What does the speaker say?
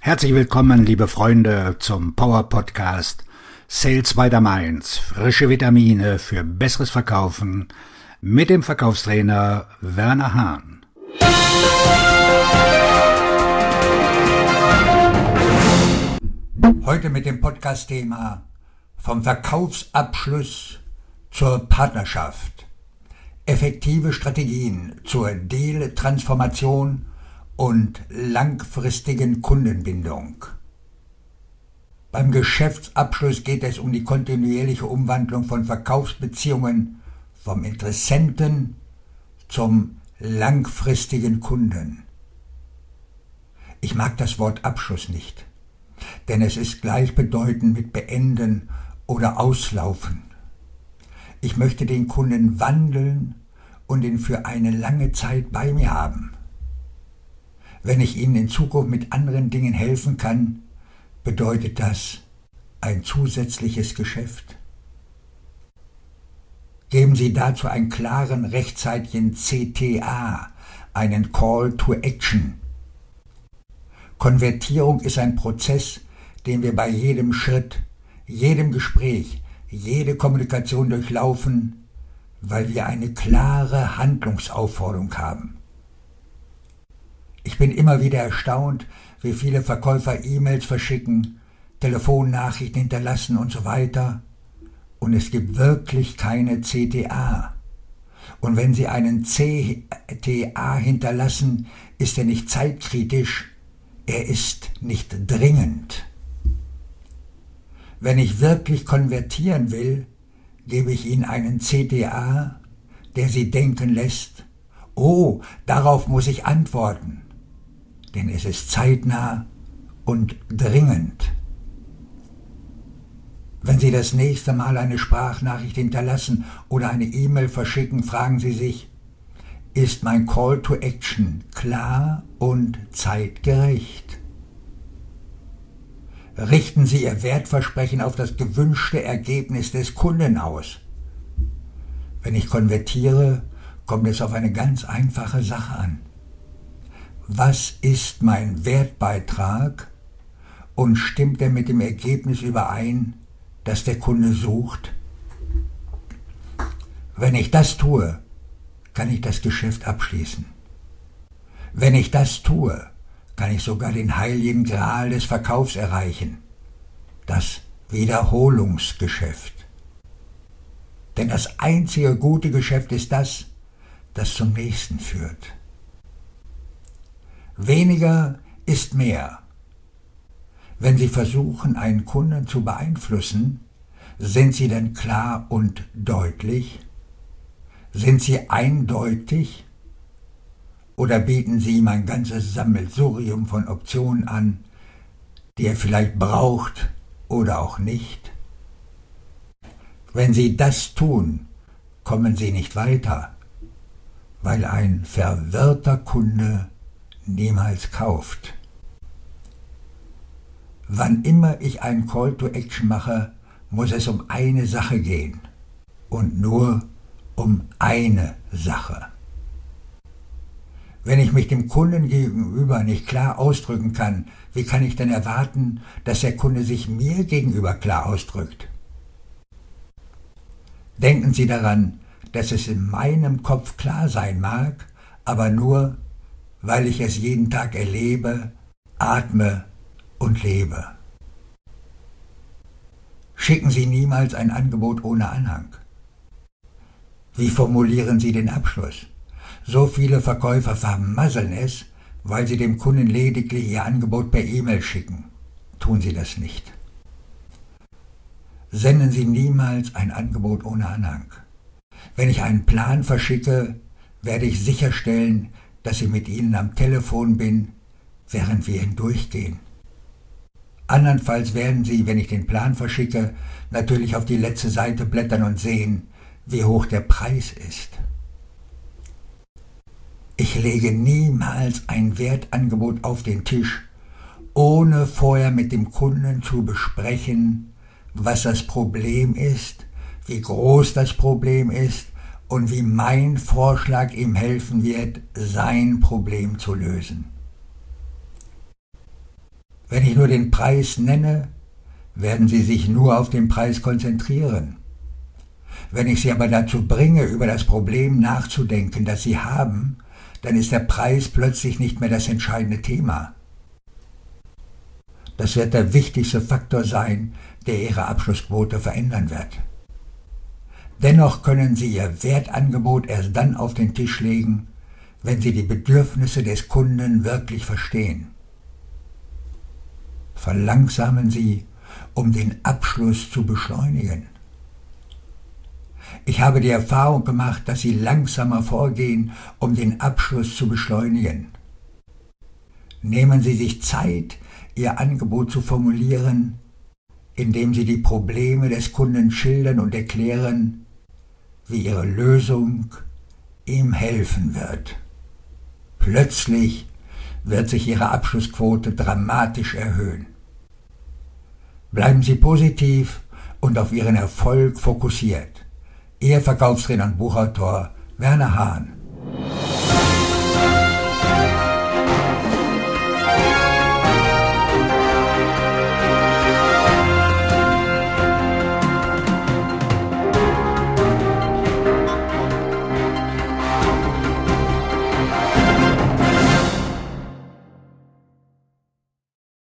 Herzlich willkommen, liebe Freunde, zum Power Podcast Sales by the Mainz. Frische Vitamine für besseres Verkaufen mit dem Verkaufstrainer Werner Hahn. Heute mit dem Podcast-Thema vom Verkaufsabschluss zur Partnerschaft. Effektive Strategien zur Deal-Transformation und langfristigen Kundenbindung. Beim Geschäftsabschluss geht es um die kontinuierliche Umwandlung von Verkaufsbeziehungen vom Interessenten zum langfristigen Kunden. Ich mag das Wort Abschluss nicht, denn es ist gleichbedeutend mit beenden oder auslaufen. Ich möchte den Kunden wandeln und ihn für eine lange Zeit bei mir haben. Wenn ich Ihnen in Zukunft mit anderen Dingen helfen kann, bedeutet das ein zusätzliches Geschäft. Geben Sie dazu einen klaren, rechtzeitigen CTA, einen Call to Action. Konvertierung ist ein Prozess, den wir bei jedem Schritt, jedem Gespräch, jede Kommunikation durchlaufen, weil wir eine klare Handlungsaufforderung haben. Ich bin immer wieder erstaunt, wie viele Verkäufer E-Mails verschicken, Telefonnachrichten hinterlassen und so weiter. Und es gibt wirklich keine CTA. Und wenn Sie einen CTA hinterlassen, ist er nicht zeitkritisch, er ist nicht dringend. Wenn ich wirklich konvertieren will, gebe ich Ihnen einen CTA, der Sie denken lässt, oh, darauf muss ich antworten. Denn es ist zeitnah und dringend. Wenn Sie das nächste Mal eine Sprachnachricht hinterlassen oder eine E-Mail verschicken, fragen Sie sich, ist mein Call to Action klar und zeitgerecht? Richten Sie Ihr Wertversprechen auf das gewünschte Ergebnis des Kunden aus. Wenn ich konvertiere, kommt es auf eine ganz einfache Sache an. Was ist mein Wertbeitrag und stimmt er mit dem Ergebnis überein, das der Kunde sucht? Wenn ich das tue, kann ich das Geschäft abschließen. Wenn ich das tue, kann ich sogar den heiligen Gral des Verkaufs erreichen, das Wiederholungsgeschäft. Denn das einzige gute Geschäft ist das, das zum nächsten führt. Weniger ist mehr. Wenn Sie versuchen, einen Kunden zu beeinflussen, sind Sie dann klar und deutlich? Sind Sie eindeutig? Oder bieten Sie ihm ein ganzes Sammelsurium von Optionen an, die er vielleicht braucht oder auch nicht? Wenn Sie das tun, kommen Sie nicht weiter, weil ein verwirrter Kunde niemals kauft. Wann immer ich einen Call to Action mache, muss es um eine Sache gehen und nur um eine Sache. Wenn ich mich dem Kunden gegenüber nicht klar ausdrücken kann, wie kann ich denn erwarten, dass der Kunde sich mir gegenüber klar ausdrückt? Denken Sie daran, dass es in meinem Kopf klar sein mag, aber nur, weil ich es jeden Tag erlebe, atme und lebe. Schicken Sie niemals ein Angebot ohne Anhang. Wie formulieren Sie den Abschluss? So viele Verkäufer vermasseln es, weil sie dem Kunden lediglich ihr Angebot per E-Mail schicken. Tun Sie das nicht. Senden Sie niemals ein Angebot ohne Anhang. Wenn ich einen Plan verschicke, werde ich sicherstellen, dass ich mit Ihnen am Telefon bin, während wir hindurchgehen. Andernfalls werden Sie, wenn ich den Plan verschicke, natürlich auf die letzte Seite blättern und sehen, wie hoch der Preis ist. Ich lege niemals ein Wertangebot auf den Tisch, ohne vorher mit dem Kunden zu besprechen, was das Problem ist, wie groß das Problem ist und wie mein Vorschlag ihm helfen wird, sein Problem zu lösen. Wenn ich nur den Preis nenne, werden Sie sich nur auf den Preis konzentrieren. Wenn ich Sie aber dazu bringe, über das Problem nachzudenken, das Sie haben, dann ist der Preis plötzlich nicht mehr das entscheidende Thema. Das wird der wichtigste Faktor sein, der Ihre Abschlussquote verändern wird. Dennoch können Sie Ihr Wertangebot erst dann auf den Tisch legen, wenn Sie die Bedürfnisse des Kunden wirklich verstehen. Verlangsamen Sie, um den Abschluss zu beschleunigen. Ich habe die Erfahrung gemacht, dass Sie langsamer vorgehen, um den Abschluss zu beschleunigen. Nehmen Sie sich Zeit, Ihr Angebot zu formulieren, indem Sie die Probleme des Kunden schildern und erklären, wie Ihre Lösung ihm helfen wird. Plötzlich wird sich Ihre Abschlussquote dramatisch erhöhen. Bleiben Sie positiv und auf Ihren Erfolg fokussiert. Ihr Verkaufstrainer und Buchautor Werner Hahn.